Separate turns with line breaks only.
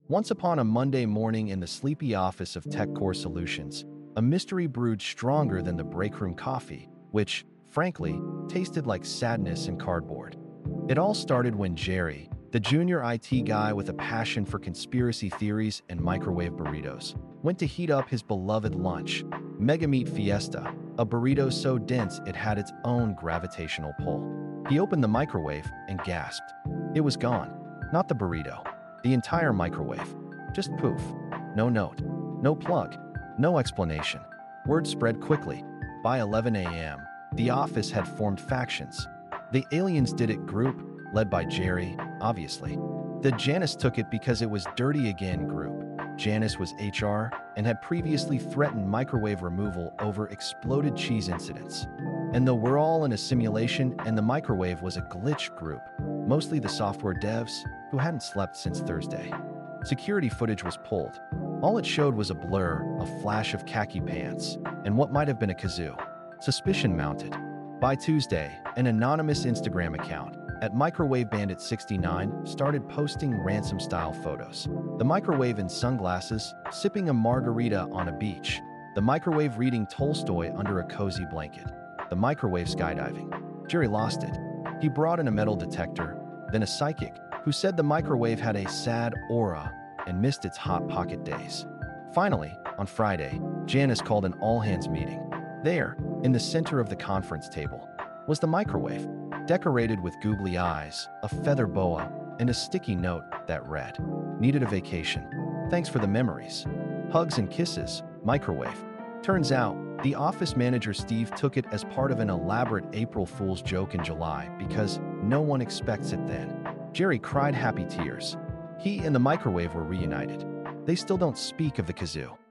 Once upon a Monday morning in the sleepy office of TechCore Solutions, a mystery brewed stronger than the breakroom coffee, which, frankly, tasted like sadness and cardboard. It all started when Jerry, the junior IT guy with a passion for conspiracy theories and microwave burritos, went to heat up his beloved lunch, Mega Meat Fiesta, a burrito so dense it had its own gravitational pull. He opened the microwave and gasped. It was gone. Not the burrito. The entire microwave. Just poof. No note. No plug. No explanation. Word spread quickly. By 11 a.m., the office had formed factions. The Aliens Did It group, led by Jerry, obviously. The Janice Took It Because It Was Dirty Again group. Janice was HR and had previously threatened microwave removal over exploded cheese incidents. And though we're all in a simulation and the microwave was a glitch group, mostly the software devs who hadn't slept since Thursday. Security footage was pulled. All it showed was a blur, a flash of khaki pants, and what might have been a kazoo. Suspicion mounted. By Tuesday, an anonymous Instagram account at Microwave Bandit 69 started posting ransom-style photos. The microwave in sunglasses, sipping a margarita on a beach. The microwave reading Tolstoy under a cozy blanket. The microwave skydiving. Jerry lost it. He brought in a metal detector, then a psychic, who said the microwave had a sad aura and missed its hot pocket days. Finally, on Friday, Janice called an all-hands meeting. There, in the center of the conference table, was the microwave, decorated with googly eyes, a feather boa, and a sticky note that read, "Needed a vacation. Thanks for the memories. Hugs and kisses, microwave." Turns out, the office manager Steve took it as part of an elaborate April Fool's joke in July because no one expects it then. Jerry cried happy tears. He and the microwave were reunited. They still don't speak of the kazoo.